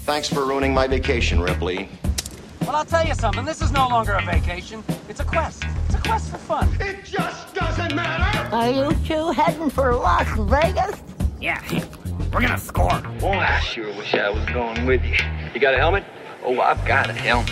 Thanks for ruining my vacation, Ripley. Well, I'll tell you something. This is no longer a vacation. It's a quest. It's a quest for fun. It just doesn't matter. Are you two heading for Las Vegas? Yeah, we're gonna score. Boy, I sure wish I was going with you. You got a helmet? Oh, I've got a helmet.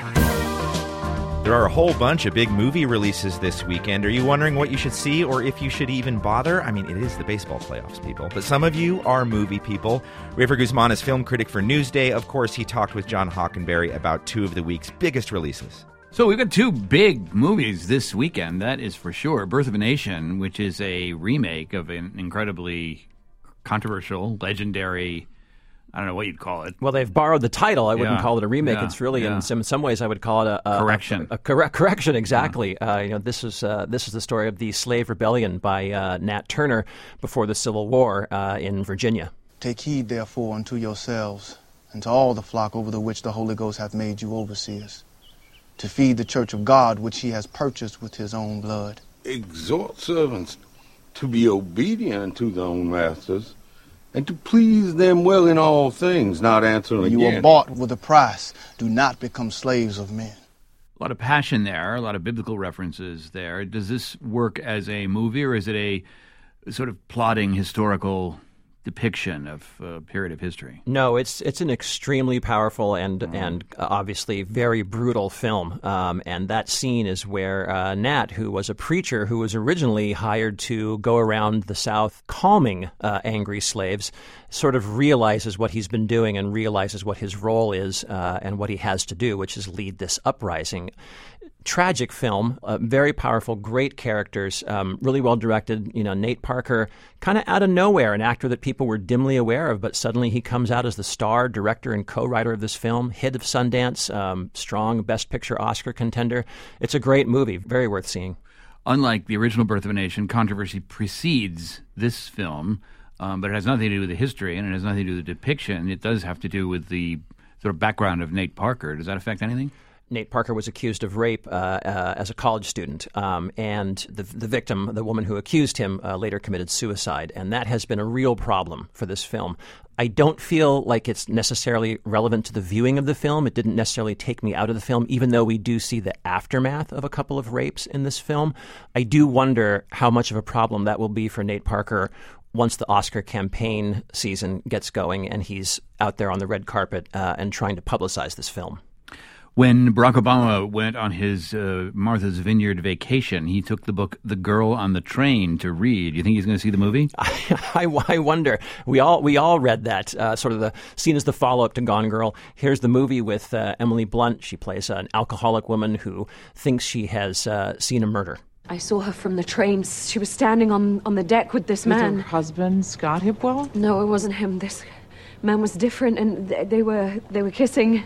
There are a whole bunch of big movie releases this weekend. Are you wondering what you should see or if you should even bother? I mean, it is the baseball playoffs, people. But some of you are movie people. Rafer Guzman is film critic for Newsday. Of course, he talked with John Hockenberry about two of the week's biggest releases. So we've got two big movies this weekend, that is for sure. Birth of a Nation, which is a remake of an incredibly controversial, legendary, I don't know what you'd call it. Well, they've borrowed the title. I wouldn't call it a remake. It's really, in some ways, I would call it a correction. Correction, exactly. This is the story of the slave rebellion by Nat Turner before the Civil War in Virginia. Take heed, therefore, unto yourselves and to all the flock over the which the Holy Ghost hath made you overseers, to feed the church of God which he has purchased with his own blood. Exhort servants to be obedient unto their own masters, and to please them well in all things, not answering again. You were bought with a price. Do not become slaves of men. A lot of passion there, a lot of biblical references there. Does this work as a movie, or is it a sort of plodding historical depiction of a period of history? No, it's an extremely powerful and obviously very brutal film. And that scene is where Nat, who was a preacher who was originally hired to go around the South calming angry slaves, sort of realizes what he's been doing and realizes what his role is and what he has to do, which is lead this uprising. Tragic film, very powerful, great characters, really well directed. You know, Nate Parker, kind of out of nowhere, an actor that people were dimly aware of, but suddenly he comes out as the star, director, and co-writer of this film. Hit of Sundance, strong Best Picture Oscar contender. It's a great movie, very worth seeing. Unlike the original Birth of a Nation, controversy precedes this film, but it has nothing to do with the history and it has nothing to do with the depiction. It does have to do with the sort of background of Nate Parker. Does that affect anything? Nate Parker was accused of rape as a college student, and the victim, the woman who accused him, later committed suicide, and that has been a real problem for this film. I don't feel like it's necessarily relevant to the viewing of the film. It didn't necessarily take me out of the film, even though we do see the aftermath of a couple of rapes in this film. I do wonder how much of a problem that will be for Nate Parker once the Oscar campaign season gets going and he's out there on the red carpet and trying to publicize this film. When Barack Obama went on his Martha's Vineyard vacation, he took the book The Girl on the Train to read. You think he's going to see the movie? I wonder. We all read that, sort of the scene as the follow-up to Gone Girl. Here's the movie with Emily Blunt. She plays an alcoholic woman who thinks she has seen a murder. I saw her from the train. She was standing on the deck with this man. Her husband, Scott Hipwell? No, it wasn't him. This man was different, and they were kissing.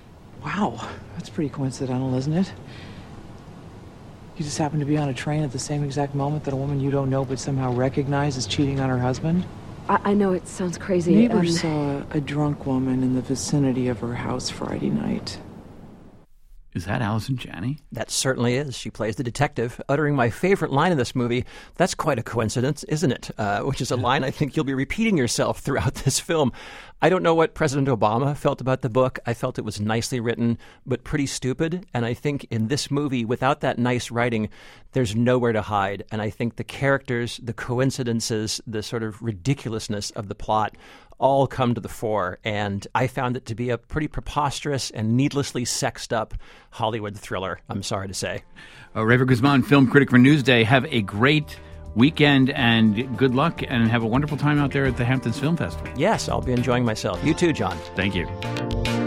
Wow, that's pretty coincidental, isn't it? You just happened to be on a train at the same exact moment that a woman you don't know but somehow recognize is cheating on her husband? I know it sounds crazy. Neighbors saw a drunk woman in the vicinity of her house Friday night. Is that Allison Janney? That certainly is. She plays the detective, uttering my favorite line in this movie. That's quite a coincidence, isn't it? Which is a line I think you'll be repeating yourself throughout this film. I don't know what President Obama felt about the book. I felt it was nicely written, but pretty stupid. And I think in this movie, without that nice writing, there's nowhere to hide. And I think the characters, the coincidences, the sort of ridiculousness of the plot all come to the fore, and I found it to be a pretty preposterous and needlessly sexed up Hollywood thriller, I'm sorry to say. Rafer Guzman, film critic for Newsday. Have a great weekend and good luck, and have a wonderful time out there at the Hamptons Film Festival. Yes, I'll be enjoying myself. You too, John. Thank you.